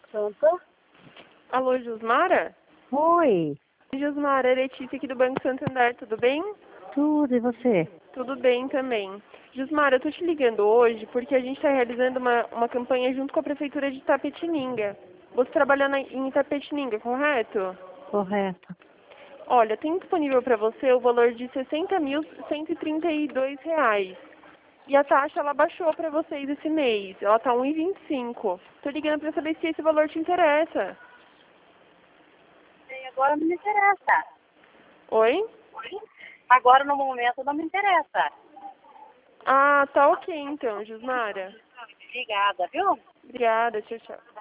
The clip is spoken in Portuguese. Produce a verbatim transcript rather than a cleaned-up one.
Pronto? Alô, Jusmara? Oi, Jusmara, é Letícia aqui do Banco Santander, tudo bem? tudo, e você? Tudo bem também. Jusmara, eu tô te ligando hoje porque a gente está realizando uma, uma campanha junto com a Prefeitura de Itapetininga. Você trabalha na, em Itapetininga, correto? Correto. Olha, tem disponível para você o valor de sessenta mil cento e trinta e dois reais. E a taxa, ela baixou para vocês esse mês. Ela tá um e vinte e cinco. Tô ligando para saber se esse valor te interessa. E agora não me interessa. Oi? Agora, no momento, não me interessa. Ah, tá ok então, Jusmara. Obrigada, viu? Obrigada, tchau, tchau.